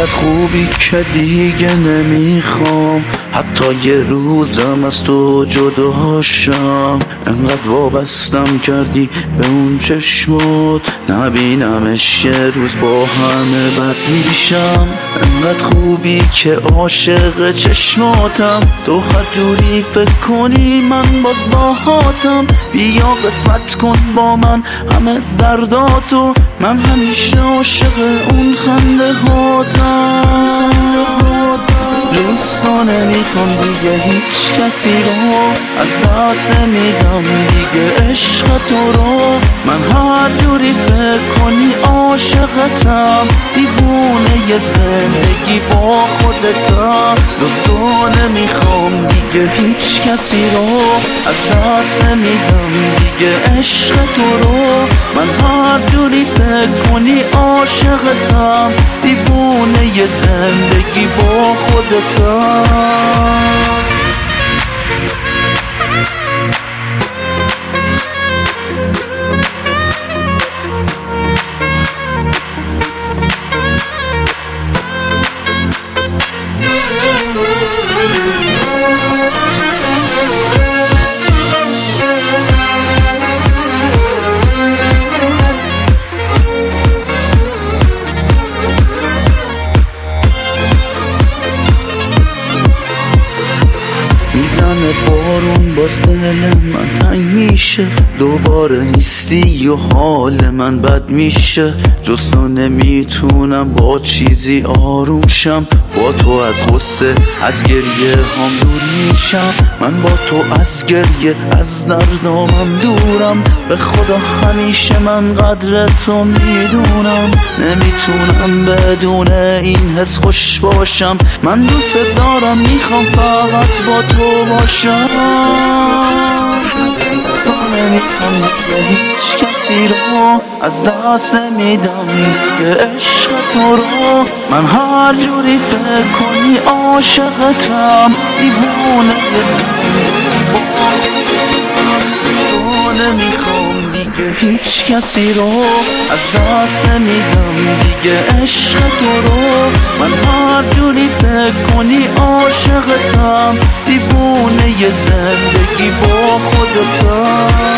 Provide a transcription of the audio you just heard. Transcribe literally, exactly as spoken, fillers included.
انقدر خوبی که دیگه نمیخوام حتی یه روزم از تو جداشم. انقدر وابستم کردی به اون چشمات نبینمش یه روز با همه بد میشم. انقدر خوبی که عاشق چشماتم، تو هر جوری فکر کنی من باز باهاتم. بیا قسمت کن با من همه درداتو، من همیشه عاشق اون خنده هاتم. روزا نمیخوام دیگه هیچ کسی رو، از دست میدم دیگه عشق تو رو. من هر جوری فکر کنی عاشقتم، دیوونه ی زندگی با خودتم. جز تو نمیخوام دیگه هیچ کسی رو، از دست میدم دیگه عشق تو رو. من هر جوری فکر کنی عاشقتم، دیوونه ی زندگی با خودتم. میزنه بارون باز دل من تنگ میشه، دوباره نیستی و حال من بد میشه. جز تو نمیتونم با چیزی آروم شم، با تو از غصه از گریه هم دور میشم. من با تو از گریه از دردامم دورم، به خدا همیشه من قدر تو میدونم. نمیتونم بدون این حس خوش باشم، من دوست دارم میخوام فقط با تو باشم. تو نمیخوام دیگه هیچ کسی رو، از دست میدم دیگه عشق تو رو. من هر جوری فکر کنی عاشقتم، دیوونه تو نمیخوام دیگه هیچ کسی رو، از دست میدم دیگه عشق تو رو. من هر جوری فکر کنی عاشقتم، دیوونه ی زندگی با خودتم.